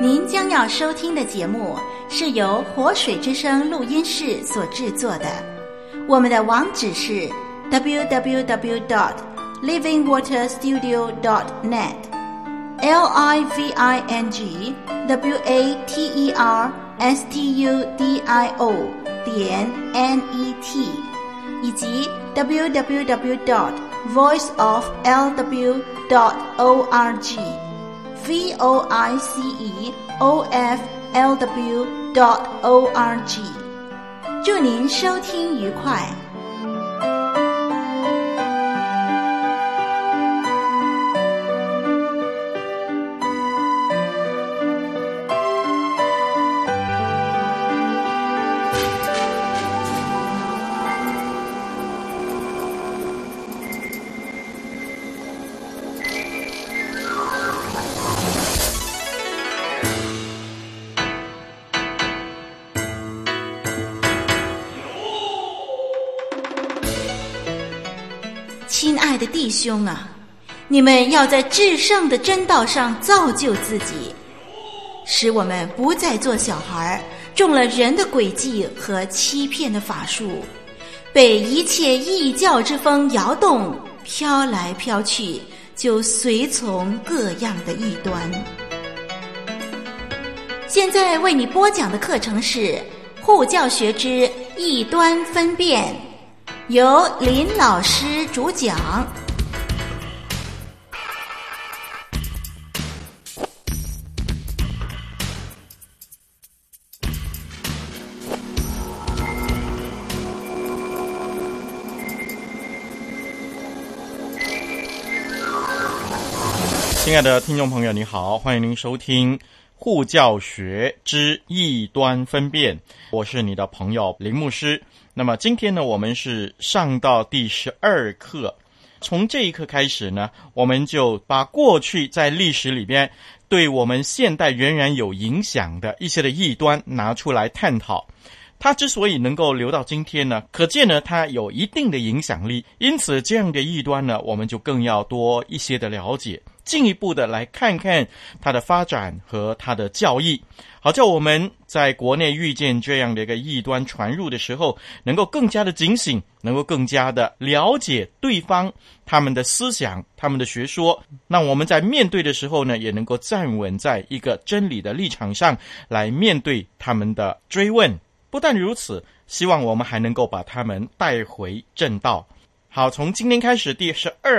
您将要收听的节目是由活水之声录音室所制作的，我们的网址是 www.livingwaterstudio.net livingwaterstudio.net 以及 www.voiceoflw.org voiceoflw.org。 祝您收听愉快。亲爱的弟兄啊，你们要在至圣的真道上造就自己，使我们不再做小孩，中了人的诡计和欺骗的法术，被一切异教之风摇动，飘来飘去，就随从各样的异端。现在为你播讲的课程是护教学之异端分辨，由林老师主讲。 亲爱的听众朋友你好，欢迎您收听护教学之异端分辨，我是你的朋友林牧师。那么今天呢，我们是上到第12课，从这一课开始呢，我们就把过去在历史里边对我们现代仍然有影响的一些的异端拿出来探讨。它之所以能够留到今天呢，可见呢它有一定的影响力，因此这样的异端呢，我们就更要多一些的了解，进一步的来看看它的发展和它的教义，好叫我们在国内遇见这样的一个异端传入的时候，能够更加的警醒，能够更加的了解对方他们的思想，他们的学说，那我们在面对的时候呢，也能够站稳在一个真理的立场上来面对他们的追问。不但如此，希望我们还能够把他们带回正道。好，从今天开始第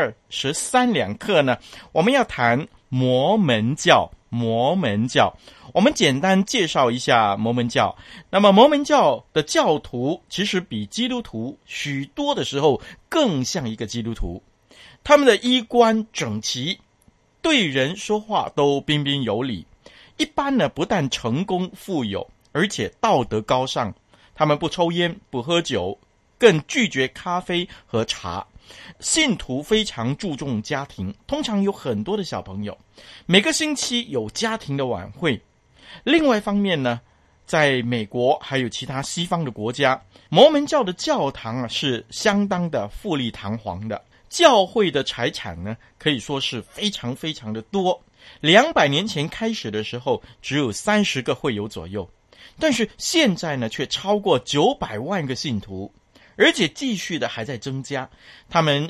12、13两课呢，我们要谈摩门教。摩门教，我们简单介绍一下摩门教。那么摩门教的教徒其实比基督徒许多的时候更像一个基督徒，他们的衣冠整齐，对人说话都彬彬有礼。一般呢，不但成功富有，而且道德高尚，他们不抽烟不喝酒，更拒绝咖啡和茶。信徒非常注重家庭，通常有很多的小朋友，每个星期有家庭的晚会。另外一方面呢，在美国还有其他西方的国家，摩门教的教堂是相当的富丽堂皇的，教会的财产呢可以说是非常非常的多。200年前开始的时候只有30个会友左右，但是现在呢却超过900万个信徒，而且继续的还在增加。他们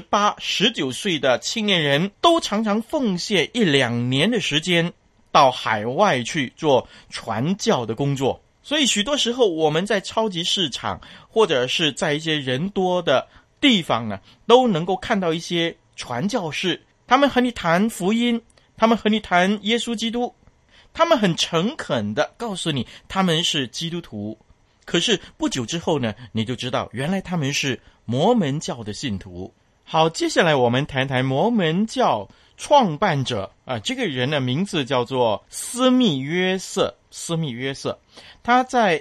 18、19岁的青年人都常常奉献1-2年的时间到海外去做传教的工作。所以许多时候我们在超级市场或者是在一些人多的地方呢，都能够看到一些传教士，他们和你谈福音，他们和你谈耶稣基督，他们很诚恳的告诉你他们是基督徒。可是不久之后呢，你就知道原来他们是摩门教的信徒。好，接下来我们谈谈摩门教创办者这个人的名字叫做斯密约瑟。斯密约瑟他在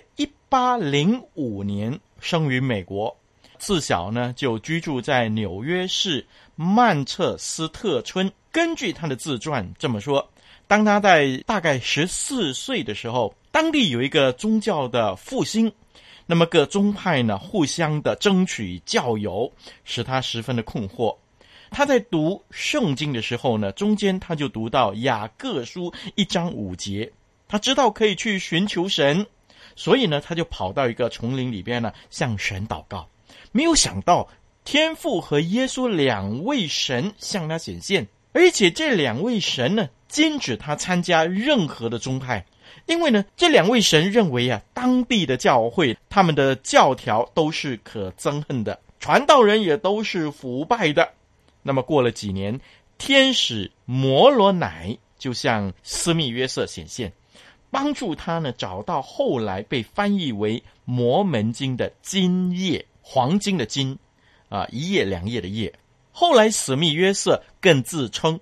1805年生于美国，自小呢就居住在纽约市曼彻斯特村。根据他的自传这么说，当他在大概14岁的时候，当地有一个宗教的复兴，那么各宗派呢互相的争取教友，使他十分的困惑。他在读圣经的时候呢，中间他就读到雅各书1章5节， 他知道可以去寻求神，所以呢，他就跑到一个丛林里边呢，向神祷告。没有想到天父和耶稣两位神向他显现，而且这两位神呢，禁止他参加任何的宗派。因为呢，这两位神认为啊，当地的教会他们的教条都是可憎恨的，传道人也都是腐败的。那么过了几年，天使摩罗乃就向斯密约瑟显现，帮助他呢找到后来被翻译为摩门经的金页，黄金的金一页两页的页。后来史密约瑟更自称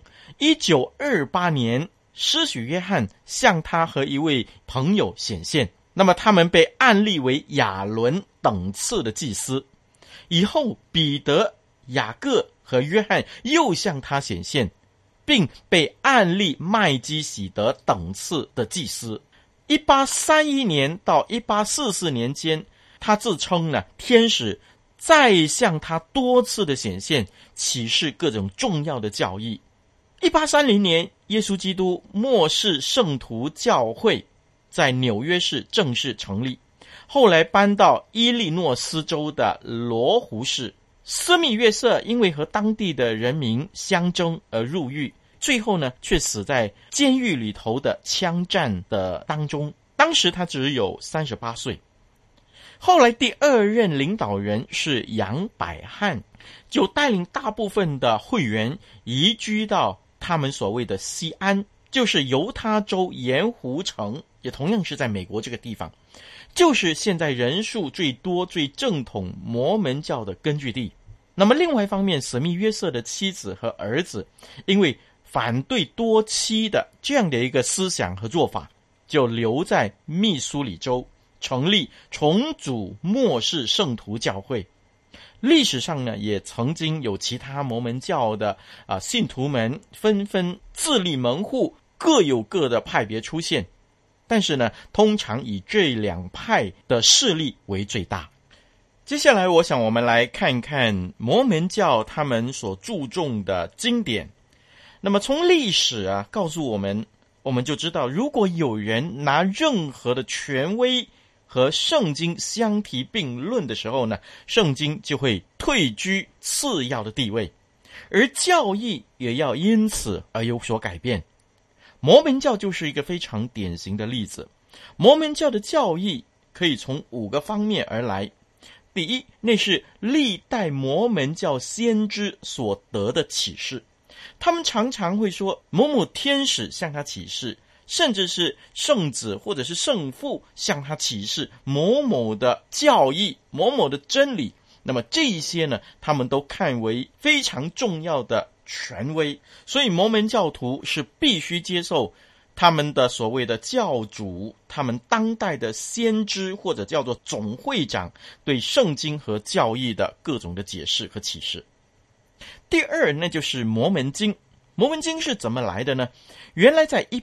1928年施洗约翰向他和一位朋友显现，那么他们被按立为亚伦等次的祭司。以后彼得、雅各和约翰又向他显现，并被按立麦基洗德等次的祭司。1831年到1844年间，他自称呢天使再向他多次的显现，启示各种重要的教义。1830年，耶稣基督末世圣徒教会在纽约市正式成立，后来搬到伊利诺斯州的罗湖市。斯密约瑟因为和当地的人民相争而入狱，最后呢却死在监狱里头的枪战的当中，当时他只有38岁。后来第二任领导人是杨百翰，就带领大部分的会员移居到他们所谓的西安，就是犹他州盐湖城，也同样是在美国这个地方，就是现在人数最多最正统摩门教的根据地。那么另外一方面，史密约瑟的妻子和儿子因为反对多妻的这样的一个思想和做法，就留在密苏里州，成立重组末世圣徒教会。历史上呢，也曾经有其他摩门教的信徒们纷纷自立门户，各有各的派别出现，但是呢，通常以这两派的势力为最大。接下来我想我们来看看摩门教他们所注重的经典。那么从历史告诉我们就知道，如果有人拿任何的权威和圣经相提并论的时候呢，圣经就会退居次要的地位，而教义也要因此而有所改变。摩门教就是一个非常典型的例子。摩门教的教义可以从5个方面而来。第一，那是历代摩门教先知所得的启示，他们常常会说某某天使向他启示，甚至是圣子或者是圣父向他启示某某的教义、某某的真理。那么这些呢，他们都看为非常重要的权威，所以摩门教徒是必须接受他们的所谓的教主，他们当代的先知或者叫做总会长对圣经和教义的各种的解释和启示。第二，那就是摩门经。摩门经是怎么来的呢？原来在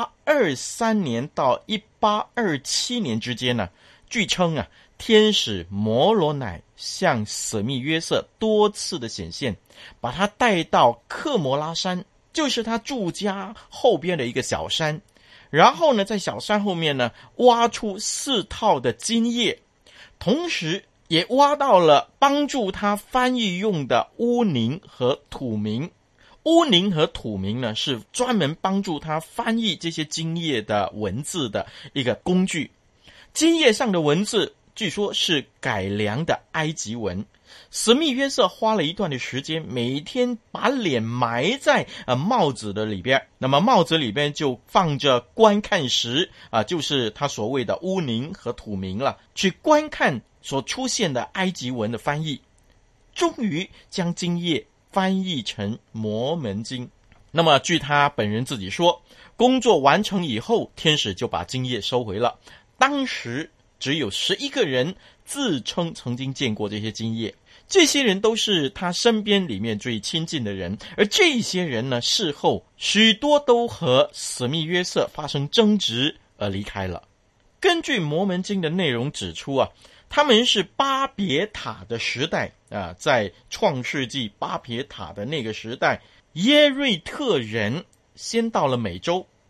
1823年到1827年之间呢，据称天使摩罗乃向史密约瑟多次的显现，把他带到克摩拉山，就是他住家后边的一个小山，然后呢，在小山后面呢，挖出4套的金叶，同时也挖到了帮助他翻译用的乌宁和土明。乌宁和土明呢，是专门帮助他翻译这些金叶的文字的一个工具。金叶上的文字据说是改良的埃及文。史密约瑟花了一段的时间，每天把脸埋在帽子的里边，那么帽子里边就放着观看石就是他所谓的乌宁和土明了，去观看所出现的埃及文的翻译，终于将金叶翻译成摩门经。那么据他本人自己说，工作完成以后，天使就把金叶收回了。当时只有11个人自称曾经见过这些金叶，这些人都是他身边里面最亲近的人，而这些人呢，事后许多都和史密约瑟发生争执而离开了。根据摩门经的内容指出他们是巴别塔的时代在创世纪巴别塔的那个时代，耶瑞特人先到了美洲，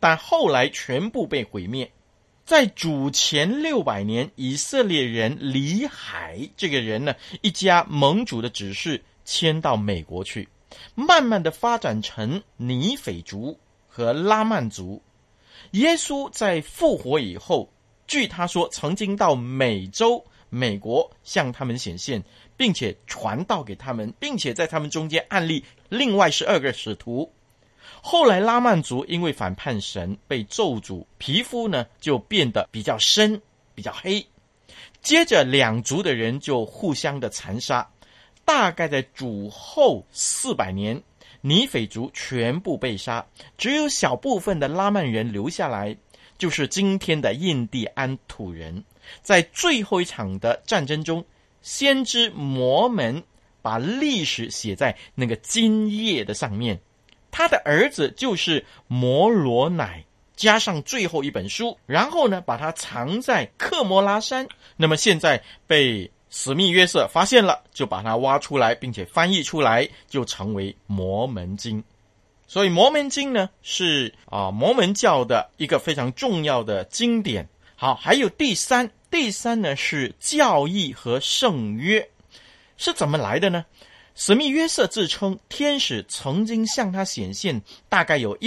但后来全部被毁灭。在主前600年，以色列人里海这个人呢，一家盟主的指示迁到美国去，慢慢的发展成尼斐族和拉曼族。耶稣在复活以后，据他说曾经到美国向他们显现，并且传道给他们，并且在他们中间按立另外12个使徒。后来拉曼族因为反叛神被咒诅，皮肤呢就变得比较深比较黑，接着两族的人就互相的残杀，大概在主后400年，尼斐族全部被杀，只有小部分的拉曼人留下来，就是今天的印第安土人。在最后一场的战争中，先知摩门把历史写在那个金页的上面，他的儿子就是摩罗乃，加上最后一本书，然后呢把它藏在克摩拉山。那么现在被史密约瑟发现了，就把它挖出来并且翻译出来，就成为摩门经。所以摩门经呢是摩门教的一个非常重要的经典。好，还有第三呢是教义和圣约。是怎么来的呢？史密约瑟自称天使曾经向他显现，大概有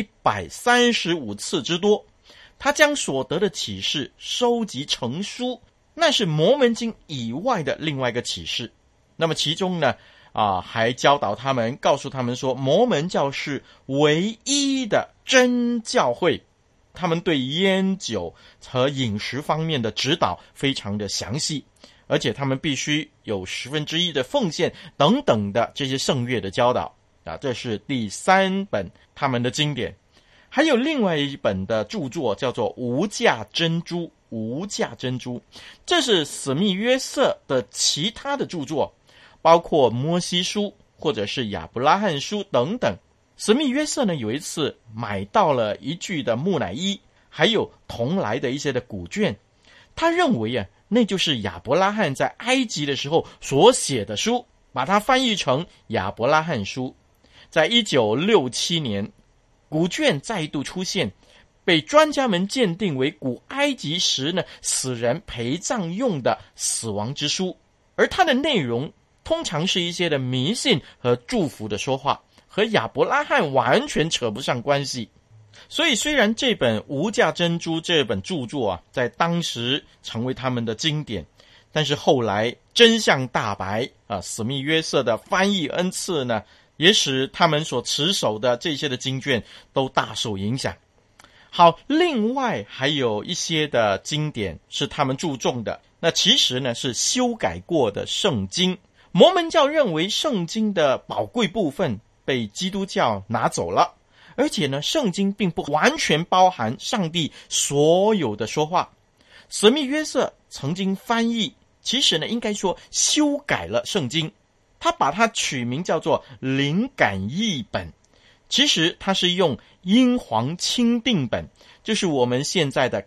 135次之多。他将所得的启示收集成书，那是摩门经以外的另外一个启示。那么其中呢还教导他们，告诉他们说，摩门教是唯一的真教会。他们对烟酒和饮食方面的指导非常的详细，而且他们必须有1/10的奉献等等的这些圣约的教导这是第3本他们的经典。还有另外一本的著作叫做无价珍珠，这是史密约瑟的其他的著作，包括摩西书或者是亚伯拉罕书等等。史密约瑟呢有一次买到了一具的木乃伊，还有同来的一些的古卷，他认为那就是亚伯拉罕在埃及的时候所写的书，把它翻译成亚伯拉罕书。在1967年，古卷再度出现，被专家们鉴定为古埃及时呢死人陪葬用的死亡之书，而它的内容通常是一些的迷信和祝福的说话，和亚伯拉罕完全扯不上关系。所以虽然这本无价珍珠这本著作在当时成为他们的经典，但是后来真相大白史密约瑟的翻译恩赐呢，也使他们所持守的这些的经卷都大受影响。好，另外还有一些的经典是他们注重的，那其实呢是修改过的圣经。摩门教认为圣经的宝贵部分被基督教拿走了，而且呢圣经并不完全包含上帝所有的说话。史密约瑟曾经翻译，其实呢应该说修改了圣经，他把它取名叫做灵感译本，其实他是用英皇钦定本，就是我们现在的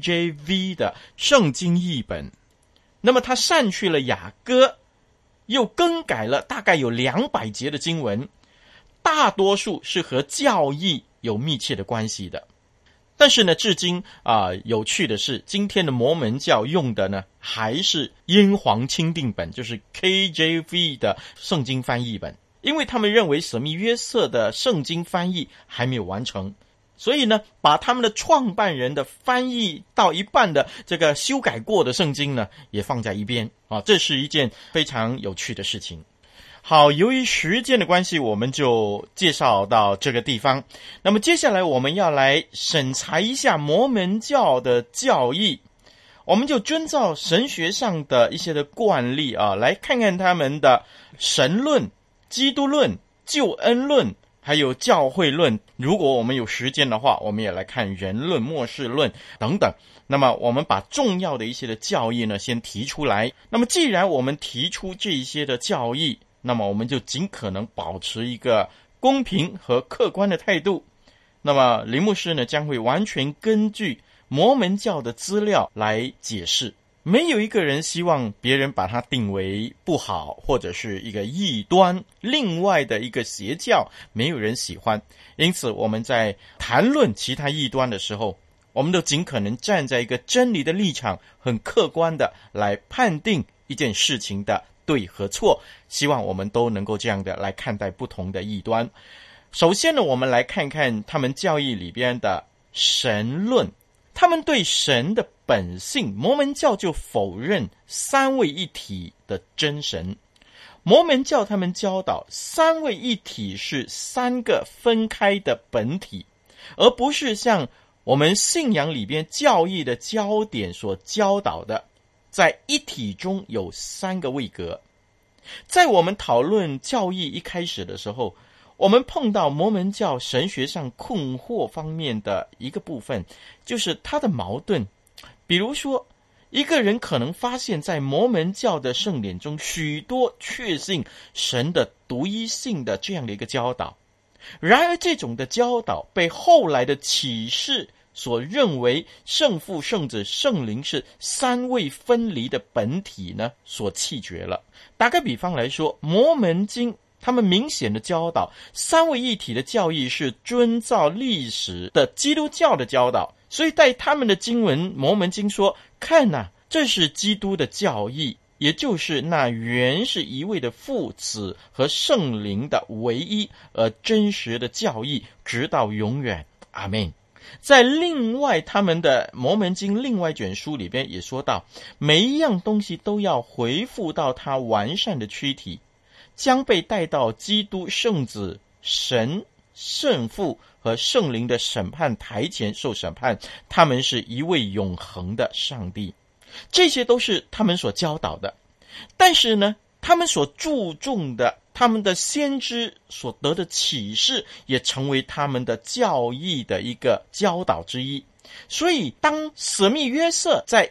KJV 的圣经译本。那么他删去了雅歌，又更改了大概有200节的经文，大多数是和教义有密切的关系的。但是呢至今有趣的是，今天的摩门教用的呢还是英皇钦定本，就是 KJV 的圣经翻译本，因为他们认为史密约瑟的圣经翻译还没有完成，所以呢把他们的创办人的翻译到一半的这个修改过的圣经呢也放在一边这是一件非常有趣的事情。好，由于时间的关系，我们就介绍到这个地方。那么接下来我们要来审查一下摩门教的教义，我们就遵照神学上的一些的惯例来看看他们的神论、基督论、救恩论还有教会论。如果我们有时间的话，我们也来看人论、末世论等等。那么我们把重要的一些的教义呢先提出来。那么既然我们提出这一些的教义，那么我们就尽可能保持一个公平和客观的态度。那么林牧师呢将会完全根据摩门教的资料来解释。 没有一个人希望别人把它定为不好，或者是一个异端，另外的一个邪教，没有人喜欢。因此我们在谈论其他异端的时候，我们都尽可能站在一个真理的立场，很客观的来判定一件事情的对和错。希望我们都能够这样的来看待不同的异端。首先呢，我们来看看他们教义里边的神论。他们对神的本性，摩门教就否认三位一体的真神。摩门教他们教导三位一体是三个分开的本体，而不是像我们信仰里边教义的焦点所教导的，在一体中有三个位格。在我们讨论教义一开始的时候，我们碰到摩门教神学上困惑方面的一个部分，就是它的矛盾。比如说，一个人可能发现在摩门教的圣典中许多确信神的独一性的这样的一个教导，然而这种的教导被后来的启示所认为圣父、圣子、圣灵是三位分离的本体呢，所弃绝了。打个比方来说，摩门经他们明显的教导三位一体的教义是遵照历史的基督教的教导，所以在他们的经文摩门经说，看啊，这是基督的教义，也就是那原是一位的父子和圣灵的唯一而真实的教义，直到永远。阿们。在另外他们的摩门经另外一卷书里边也说到，每一样东西都要回复到它完善的躯体，将被带到基督圣子、神、圣父和圣灵的审判台前受审判，他们是一位永恒的上帝。这些都是他们所教导的。但是呢，他们所注重的，他们的先知所得的启示，也成为他们的教义的一个教导之一。所以当史密约瑟在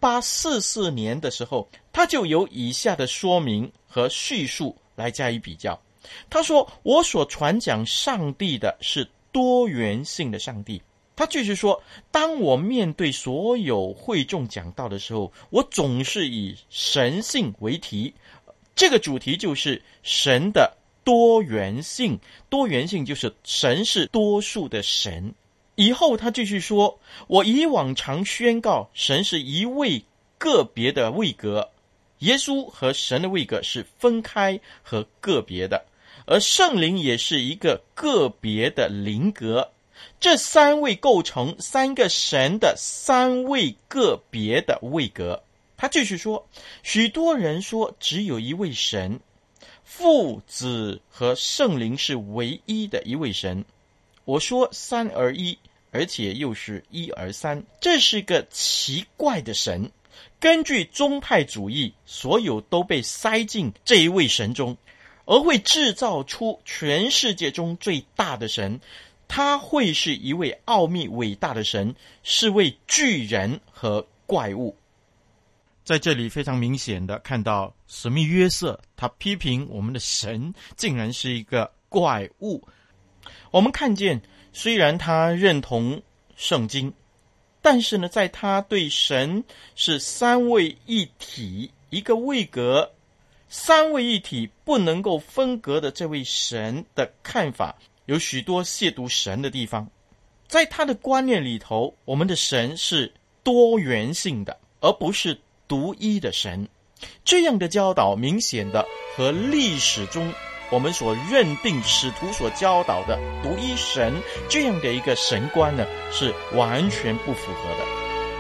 1844年的时候，他就有以下的说明和叙述来加以比较。他说，我所传讲上帝的是多元性的上帝。他继续说，当我面对所有会众讲道的时候，我总是以神性为题。这个主题就是神的多元性，多元性就是神是多数的神。以后他继续说，我以往常宣告神是一位个别的位格，耶稣和神的位格是分开和个别的，而圣灵也是一个个别的灵格。这三位构成三个神的三位个别的位格。他继续说，许多人说只有一位神，父子和圣灵是唯一的一位神。我说三而一，而且又是一而三，这是个奇怪的神。根据宗派主义，所有都被塞进这一位神中，而会制造出全世界中最大的神。他会是一位奥秘伟大的神，是位巨人和怪物。在这里非常明显的看到史密约瑟他批评我们的神竟然是一个怪物。我们看见虽然他认同圣经，但是呢，在他对神是三位一体一个位格，三位一体不能够分隔的这位神的看法，有许多亵渎神的地方。在他的观念里头，我们的神是多元性的，而不是独一的神。这样的教导明显的和历史中我们所认定使徒所教导的独一神这样的一个神观呢，是完全不符合的。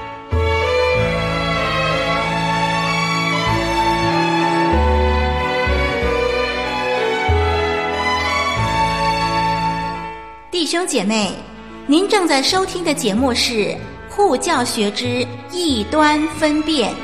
弟兄姐妹，您正在收听的节目是护教学之异端分辨。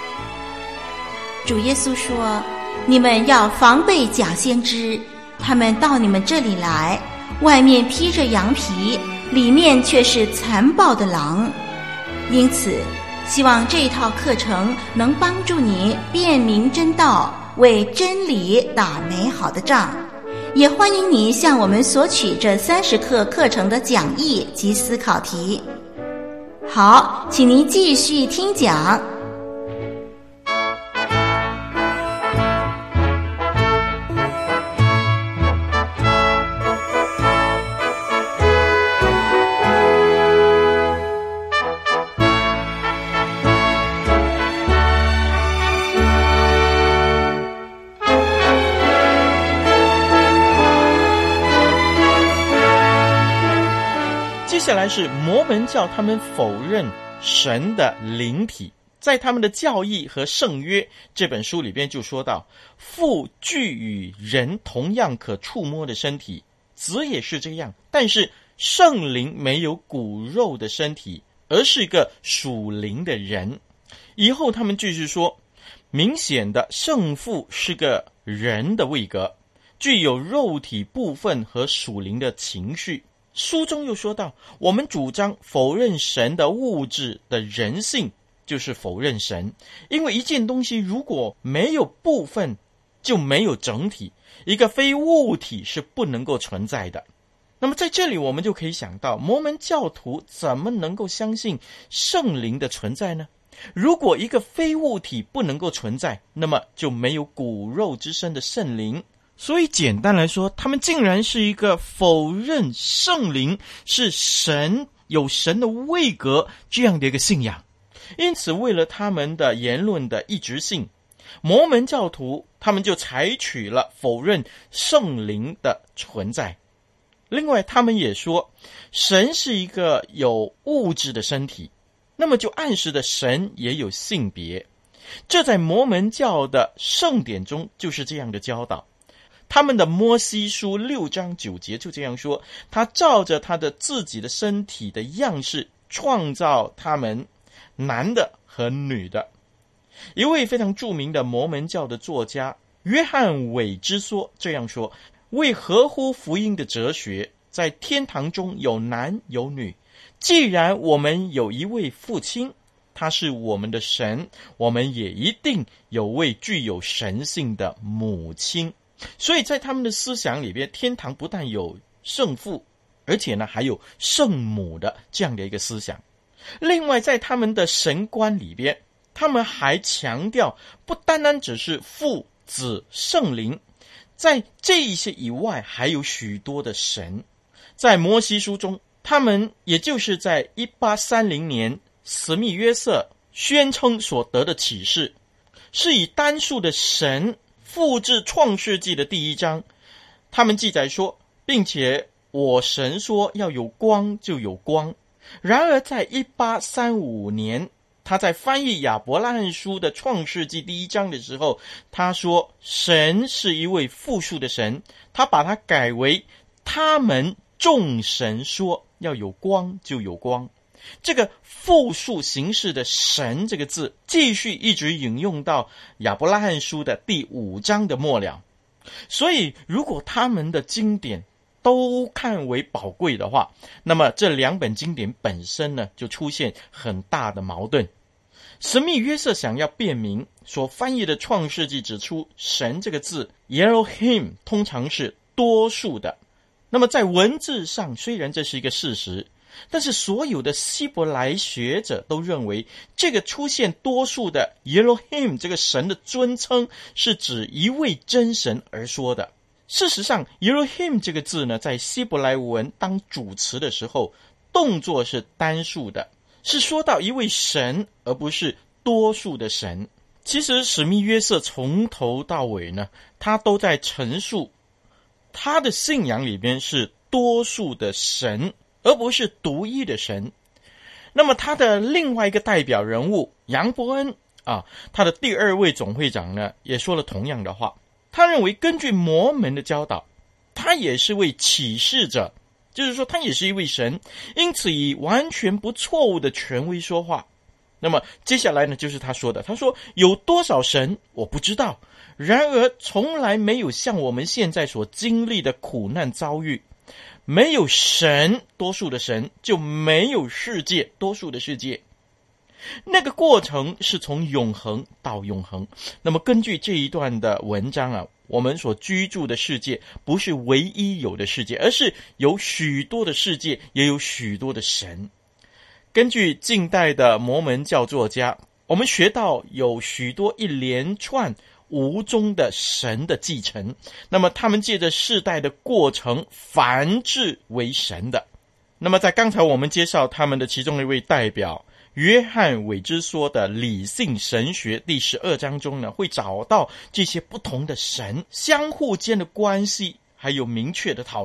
主耶稣说，你们要防备假先知，他们到你们这里来，外面披着羊皮，里面却是残暴的狼。因此希望这一套课程能帮助你辨明真道，为真理打美好的仗。也欢迎你向我们索取这30课课程的讲义及思考题。好，请您继续听讲。 接下来是摩门教，他们否认神的灵体。在他们的教义和圣约这本书里边就说到，父具与人同样可触摸的身体，子也是这样，但是圣灵没有骨肉的身体，而是一个属灵的人。以后他们继续说，明显的圣父是个人的位格，具有肉体部分和属灵的情绪。书中又说到，我们主张否认神的物质的人性，就是否认神，因为一件东西如果没有部分，就没有整体，一个非物体是不能够存在的。那么在这里我们就可以想到，摩门教徒怎么能够相信圣灵的存在呢？如果一个非物体不能够存在，那么就没有骨肉之身的圣灵。所以简单来说，他们竟然是一个否认圣灵是神，有神的位格这样的一个信仰。因此为了他们的言论的一致性，摩门教徒他们就采取了否认圣灵的存在。另外他们也说，神是一个有物质的身体，那么就暗示的神也有性别。这在摩门教的圣典中就是这样的教导。他们的摩西书6章9节就这样说，他照着他的自己的身体的样式创造他们，男的和女的。一位非常著名的摩门教的作家约翰韦之梭这样说，为合乎福音的哲学，在天堂中有男有女，既然我们有一位父亲，他是我们的神，我们也一定有位具有神性的母亲。所以在他们的思想里边，天堂不但有圣父，而且呢还有圣母的这样的一个思想。另外在他们的神观里边，他们还强调不单单只是父子圣灵，在这一些以外还有许多的神。在摩西书中，他们也就是在1830年史密约瑟宣称所得的启示，是以单数的神复制创世纪的第1章。他们记载说，并且我神说要有光就有光。然而在1835年，他在翻译亚伯拉罕书的创世纪第1章的时候，他说神是一位复数的神，他把它改为他们众神说要有光就有光。这个复数形式的神这个字继续一直引用到亚伯拉罕书的第5章的末了。所以如果他们的经典都看为宝贵的话，那么这2本经典本身呢就出现很大的矛盾。史密约瑟想要辩明所翻译的创世纪指出，神这个字 Elohim 通常是多数的。那么在文字上虽然这是一个事实，但是所有的希伯来学者都认为，这个出现多数的 Elohim 这个神的尊称是指一位真神而说的。事实上 Elohim 这个字呢，在希伯来文当主词的时候，动作是单数的，是说到一位神，而不是多数的神。其实史密约瑟从头到尾呢，他都在陈述他的信仰里边是多数的神，而不是独一的神。那么他的另外一个代表人物杨伯恩他的第2位总会长呢，也说了同样的话。他认为根据摩门的教导，他也是位启示者，就是说他也是一位神，因此以完全不错误的权威说话。那么接下来呢，就是他说的，他说有多少神我不知道，然而从来没有像我们现在所经历的苦难遭遇。没有神，多数的神，就没有世界，多数的世界。那个过程是从永恒到永恒。那么根据这一段的文章我们所居住的世界不是唯一有的世界，而是有许多的世界，也有许多的神。根据近代的摩门教作家，我们学到有许多一连串无中的神的继承，那么他们借着世代的过程繁殖为神的。那么在刚才我们介绍他们的其中一位代表约翰韦之梭的理性神学第12章中呢，会找到这些不同的神相互间的关系，还有明确的讨论。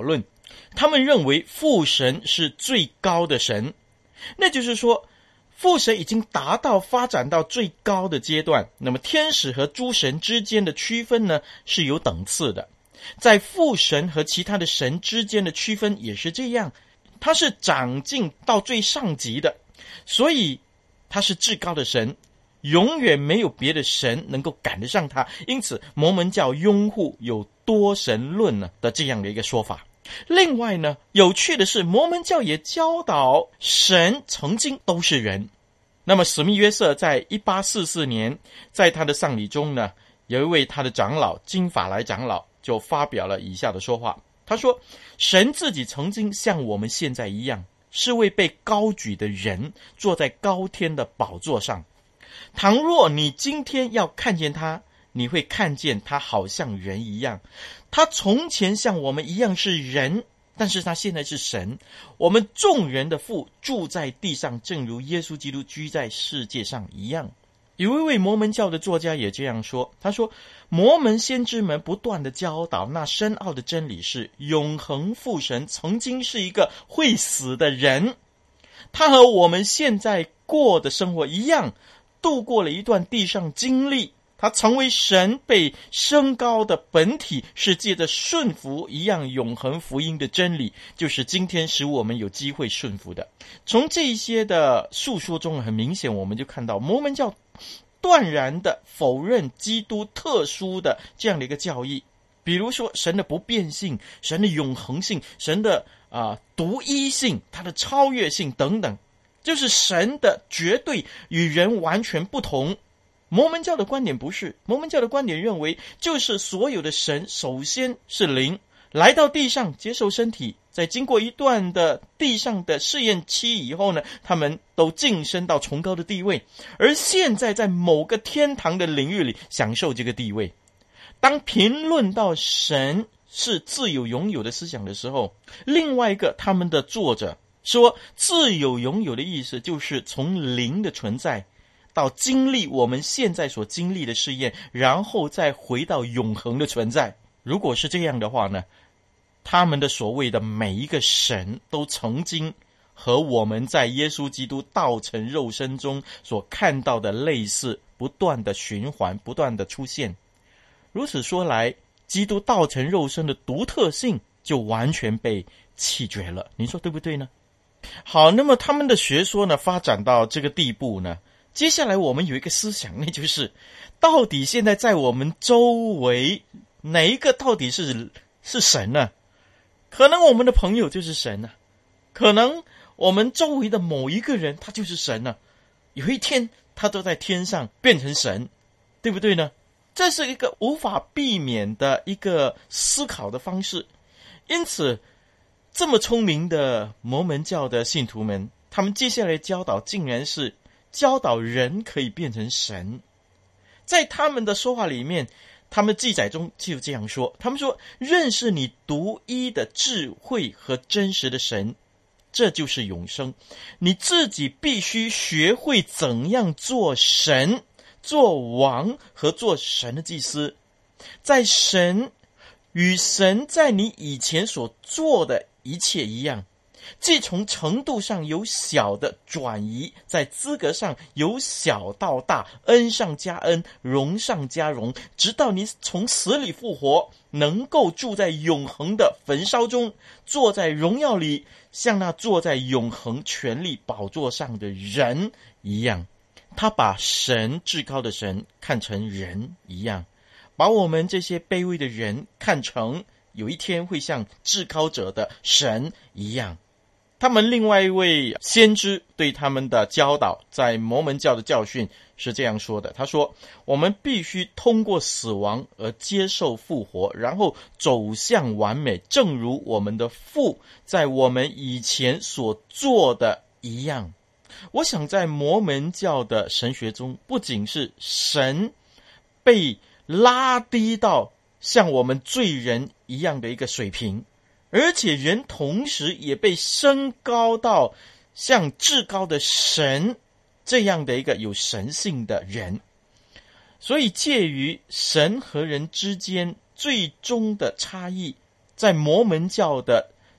他们认为父神是最高的神，那就是说父神已经达到发展到最高的阶段，那么天使和诸神之间的区分呢是有等次的，在父神和其他的神之间的区分也是这样，他是长进到最上级的，所以他是至高的神，永远没有别的神能够赶得上他，因此摩门教拥护有多神论的这样的一个说法。另外呢，有趣的是摩门教也教导神曾经都是人。那么史密约瑟在1844年在他的丧礼中呢，有一位他的长老金法莱长老就发表了以下的说话，他说神自己曾经像我们现在一样，是位被高举的人，坐在高天的宝座上。倘若你今天要看见他，你会看见他好像人一样，他从前像我们一样是人，但是他现在是神。我们众人的父住在地上，正如耶稣基督居在世界上一样。有一位摩门教的作家也这样说，他说摩门先知们不断的教导那深奥的真理是，永恒父神曾经是一个会死的人，他和我们现在过的生活一样，度过了一段地上经历，他成为神被升高的本体，是借着顺服一样永恒福音的真理，就是今天使我们有机会顺服的。从这些的述说中，很明显我们就看到摩门教断然的否认基督特殊的这样的一个教义，比如说神的不变性、神的永恒性、神的独一性、他的超越性等等，就是神的绝对与人完全不同。摩门教的观点不是，摩门教的观点认为，就是所有的神首先是灵，来到地上接受身体，在经过一段的地上的试验期以后呢，他们都晋升到崇高的地位，而现在在某个天堂的领域里享受这个地位。当评论到神是自由拥有的思想的时候，另外一个他们的作者说，自由拥有的意思就是从零的存在到经历我们现在所经历的试验，然后再回到永恒的存在。如果是这样的话呢，他们的所谓的每一个神都曾经和我们在耶稣基督道成肉身中所看到的类似，不断的循环，不断的出现。如此说来，基督道成肉身的独特性就完全被弃绝了，您说对不对呢？好，那么他们的学说呢发展到这个地步呢，接下来我们有一个思想，那就是到底现在在我们周围哪一个到底是神呢？可能我们的朋友就是神呢，可能我们周围的某一个人他就是神呢，有一天他都在天上变成神，对不对呢？这是一个无法避免的一个思考的方式。因此这么聪明的摩门教的信徒们，他们接下来教导竟然是教导人可以变成神。在他们的说话里面，他们记载中就这样说，他们说认识你独一的智慧和真实的神，这就是永生。你自己必须学会怎样做神，做王和做神的祭司。在神与神在你以前所做的一切一样，既从程度上由小的转移，在资格上由小到大，恩上加恩，荣上加荣，直到你从死里复活，能够住在永恒的焚烧中，坐在荣耀里，像那坐在永恒权力宝座上的人一样。他把神，至高的神看成人一样，把我们这些卑微的人看成有一天会像至高者的神一样。他们另外一位先知对他们的教导，在摩门教的教训是这样说的，他说我们必须通过死亡而接受复活，然后走向完美，正如我们的父在我们以前所做的一样。我想在摩门教的神学中，不仅是神被拉低到像我们罪人一样的一个水平，而且人同时也被升高到像至高的神这样的一个有神性的人。所以介于神和人之间最终的差异，在摩门教的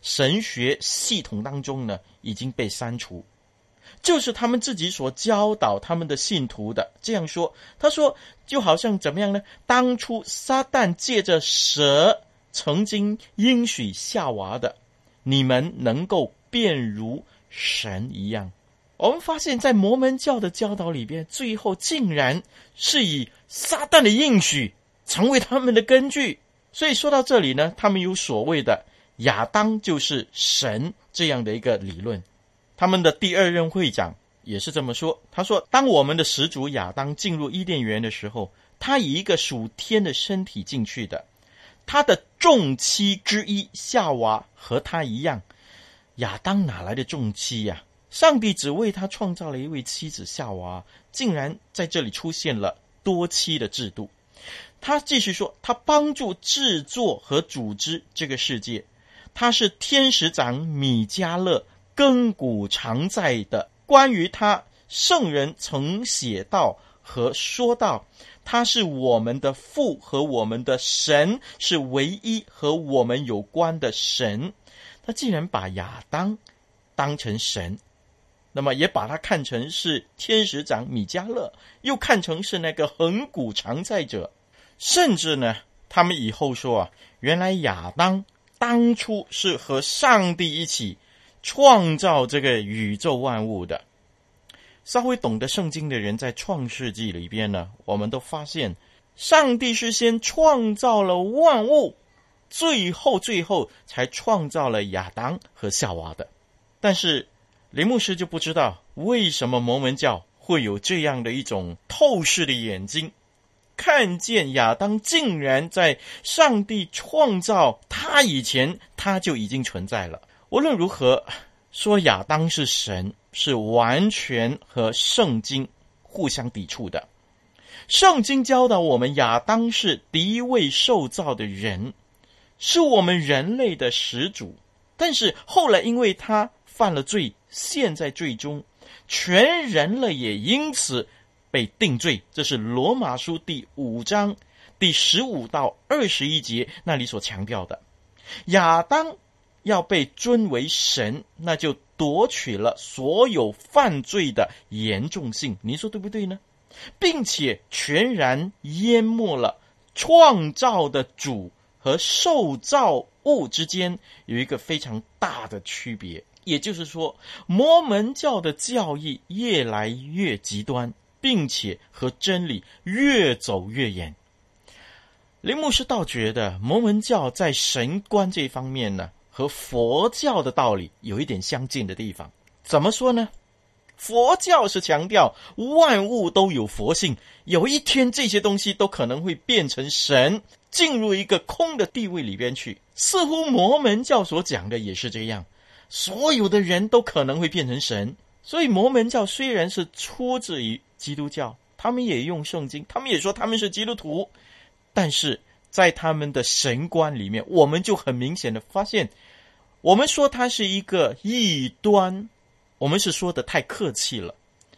神学系统当中呢已经被删除，就是他们自己所教导他们的信徒的。这样说，他说就好像怎么样呢？当初撒旦借着蛇曾经应许夏娃的，你们能够变如神一样。我们发现在摩门教的教导里边，最后竟然是以撒旦的应许成为他们的根据。所以说到这里呢，他们有所谓的亚当就是神这样的一个理论。他们的第二任会长也是这么说，他说当我们的始祖亚当进入伊甸园的时候，他以一个属天的身体进去的，他的众妻之一夏娃和他一样。亚当哪来的众妻呀？上帝只为他创造了一位妻子夏娃，竟然在这里出现了多妻的制度。他继续说，他帮助制作和组织这个世界，他是天使长米迦勒亘古常在的。关于他，圣人曾写道和说道，他是我们的父和我们的神，是唯一和我们有关的神。他竟然把亚当当成神，那么也把他看成是天使长米迦勒，又看成是那个亘古常在者。甚至呢，他们以后说原来亚当当初是和上帝一起创造这个宇宙万物的。稍微懂得圣经的人在创世纪里边呢，我们都发现上帝是先创造了万物，最后才创造了亚当和夏娃的。但是林牧师就不知道为什么摩门教会有这样的一种透视的眼睛，看见亚当竟然在上帝创造他以前他就已经存在了。无论如何，说亚当是神是完全和圣经互相抵触的。圣经教导我们，亚当是第一位受造的人，是我们人类的始祖。但是后来因为他犯了罪，陷在罪中，全人类也因此被定罪。这是罗马书第5章第15到21节那里所强调的。亚当要被尊为神，那就夺取了所有犯罪的严重性，你说对不对呢？并且全然淹没了创造的主和受造物之间有一个非常大的区别。也就是说，摩门教的教义越来越极端，并且和真理越走越远。林牧师倒觉得摩门教在神观这方面呢，和佛教的道理有一点相近的地方。怎么说呢？佛教是强调万物都有佛性，有一天这些东西都可能会变成神，进入一个空的地位里边去。似乎摩门教所讲的也是这样，所有的人都可能会变成神。所以摩门教虽然是出自于基督教，他们也用圣经，他们也说他们是基督徒，但是在他们的神观里面，我们就很明显的发现，我们说它是一个异端，我们是说的太客气了。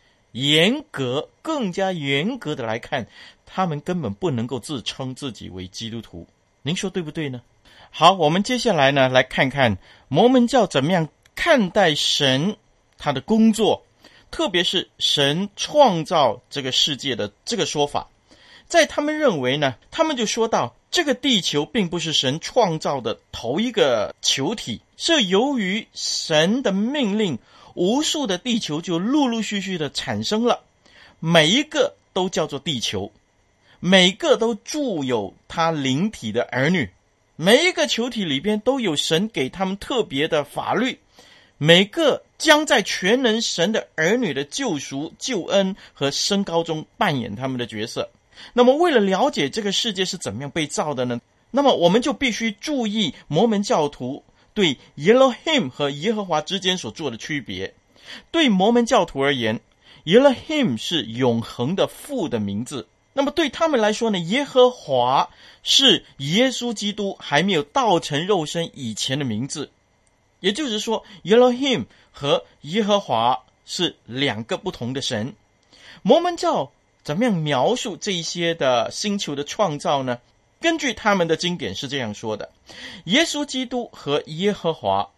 更加严格的来看，他们根本不能够自称自己为基督徒。您说对不对呢？好，我们接下来呢，来看看摩门教怎么样看待神他的工作，特别是神创造这个世界的这个说法。在他们认为呢，他们就说到，这个地球并不是神创造的头一个球体，是由于神的命令，无数的地球就陆陆续续的产生了，每一个都叫做地球，每个都住有他灵体的儿女，每一个球体里边都有神给他们特别的法律，每个将在全能神的儿女的救赎、救恩和升高中扮演他们的角色。那么为了了解这个世界是怎么样被造的呢？那么我们就必须注意摩门教徒对耶罗 him 和耶和华之间所做的区别。对摩门教徒而言，耶罗 him 是永恒的父的名字，那么对他们来说呢，耶和华是耶稣基督还没有道成肉身以前的名字。也就是说，耶罗 him 和耶和华是两个不同的神。摩门教怎么样描述这些的星球的创造呢？根据他们的经典是这样说的：耶稣基督和耶和华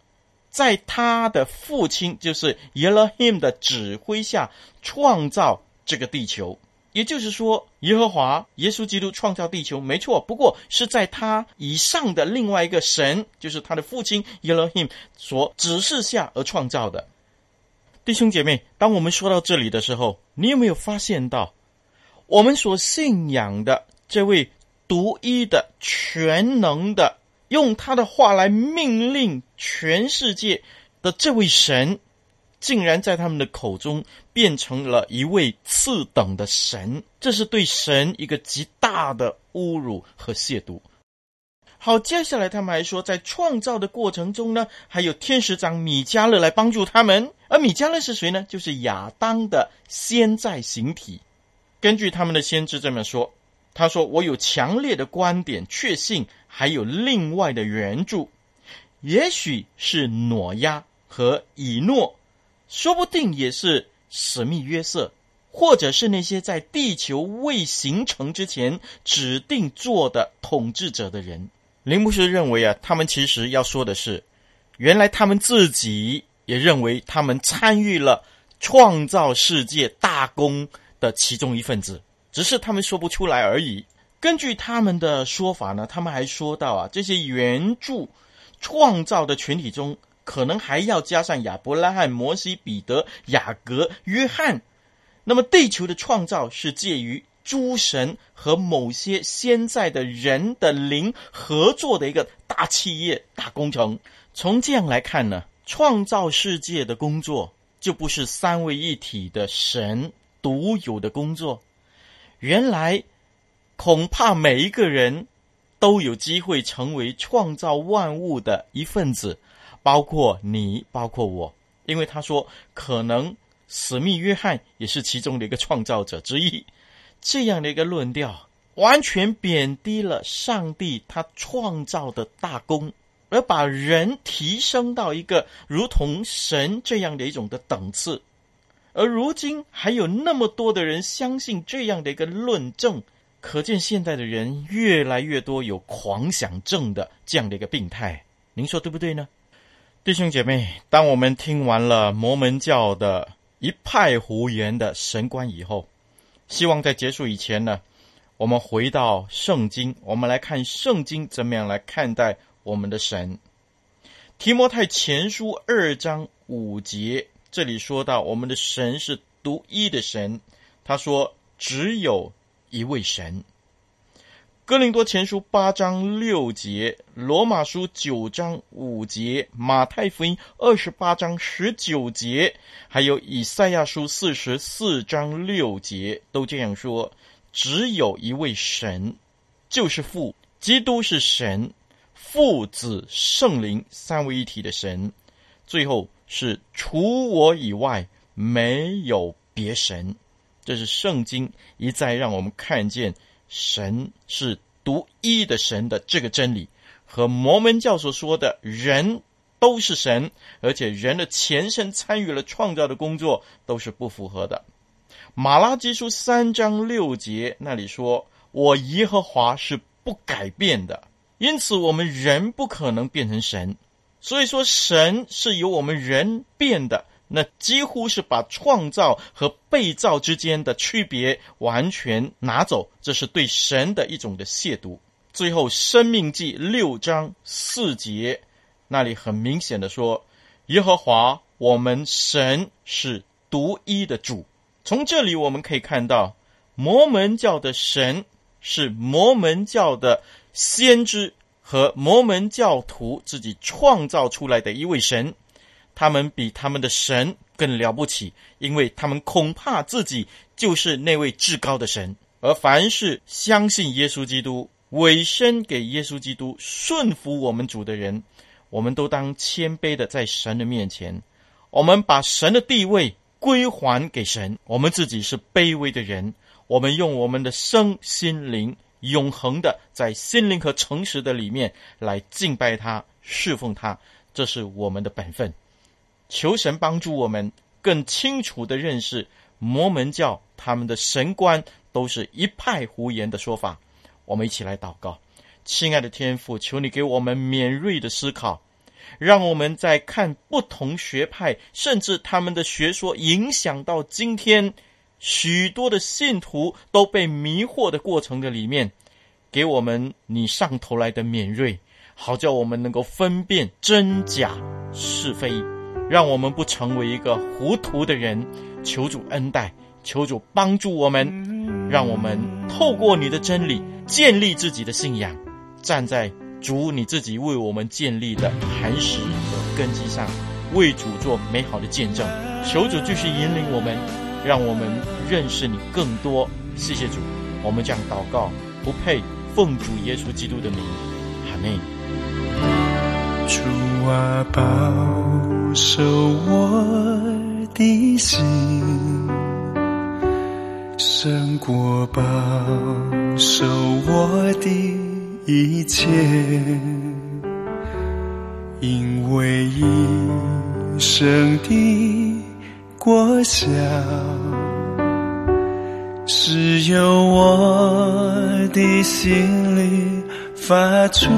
在他的父亲就是耶和华的指挥下创造这个地球。也就是说，耶和华耶稣基督创造地球没错，不过是在他以上的另外一个神，就是他的父亲耶和华所指示下而创造的。弟兄姐妹，当我们说到这里的时候，你有没有发现到我们所信仰的这位独一的全能的用他的话来命令全世界的这位神，竟然在他们的口中变成了一位次等的神，这是对神一个极大的侮辱和亵渎。好，接下来他们还说，在创造的过程中呢，还有天使长米迦勒来帮助他们。而米迦勒是谁呢？就是亚当的先在形体。根据他们的先知这么说，他说，我有强烈的观点确信还有另外的援助，也许是挪亚和以诺，说不定也是史密约瑟，或者是那些在地球未形成之前指定做的统治者的人。林牧师认为他们其实要说的是，原来他们自己也认为他们参与了创造世界大功的其中一份子，只是他们说不出来而已。根据他们的说法呢，他们还说到这些援助创造的群体中，可能还要加上亚伯拉罕、摩西、彼得、雅各、约翰。那么地球的创造是介于诸神和某些现在的人的灵合作的一个大企业、大工程。从这样来看呢，创造世界的工作就不是三位一体的神独有的工作。原来恐怕每一个人都有机会成为创造万物的一份子，包括你，包括我。因为他说可能史密约翰也是其中的一个创造者之一。这样的一个论调完全贬低了上帝他创造的大功，而把人提升到一个如同神这样的一种的等次。而如今还有那么多的人相信这样的一个论证，可见现代的人越来越多有狂想症的这样的一个病态。您说对不对呢？弟兄姐妹，当我们听完了摩门教的一派胡言的神观以后，希望在结束以前呢，我们回到圣经，我们来看圣经怎么样来看待我们的神。提摩太前书2章5节，这里说到我们的神是独一的神，他说只有一位神。哥林多前书8章6节，罗马书9章5节，马太福音28章19节，还有以赛亚书44章6节，都这样说，只有一位神，就是父，基督是神，父子圣灵三位一体的神，最后是除我以外没有别神。这是圣经一再让我们看见神是独一的神的这个真理，和摩门教所说的人都是神，而且人的前身参与了创造的工作，都是不符合的。马拉基书3章6节那里说，我耶和华是不改变的，因此我们人不可能变成神。所以说神是由我们人变的，那几乎是把创造和被造之间的区别完全拿走，这是对神的一种的亵渎。最后申命记6章4节那里很明显的说，耶和华我们神是独一的主。从这里我们可以看到，摩门教的神是摩门教的先知和摩门教徒自己创造出来的一位神，他们比他们的神更了不起，因为他们恐怕自己就是那位至高的神。而凡是相信耶稣基督，委身给耶稣基督，顺服我们主的人，我们都当谦卑的在神的面前，我们把神的地位归还给神，我们自己是卑微的人，我们用我们的身心灵永恒的在心灵和诚实的里面来敬拜他，侍奉他，这是我们的本分。求神帮助我们更清楚地认识摩门教他们的神观都是一派胡言的说法。我们一起来祷告。亲爱的天父，求你给我们敏锐的思考， 让我们在看不同学派，甚至他们的学说影响到今天许多的信徒都被迷惑的过程的里面，给我们你上头来的敏锐，好叫我们能够分辨真假是非，让我们不成为一个糊涂的人。求主恩待，求主帮助我们，让我们透过你的真理建立自己的信仰，站在主你自己为我们建立的磐石和根基上，为主做美好的见证。求主继续引领我们，让我们认识你更多。谢谢主，我们这样祷告，不配，奉主耶稣基督的名，阿们。 主啊，保守我的心，胜过保守我的一切，因为一生的果效是由我的心里发出。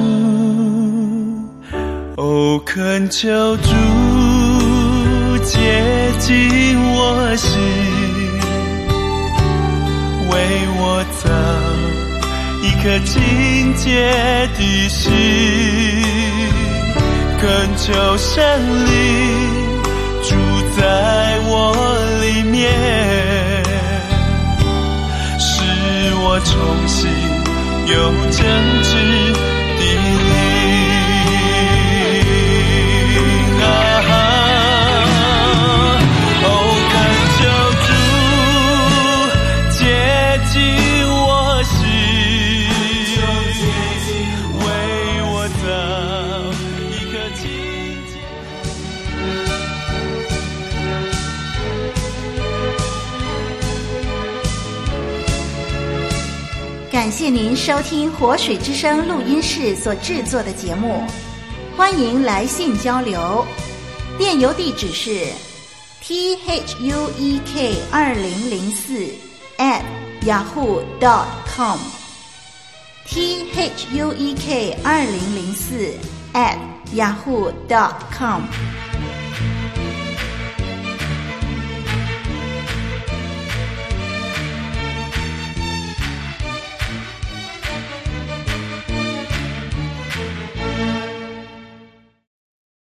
哦，恳求主洁净我心，为我造一颗清洁的心，恳求圣灵住在我里面，使我重新有正直的灵。 感谢您收听活水之声录音室所制作的节目，欢迎来信交流。电邮地址是 thuk2004@yahoo.com thuk2004@yahoo.com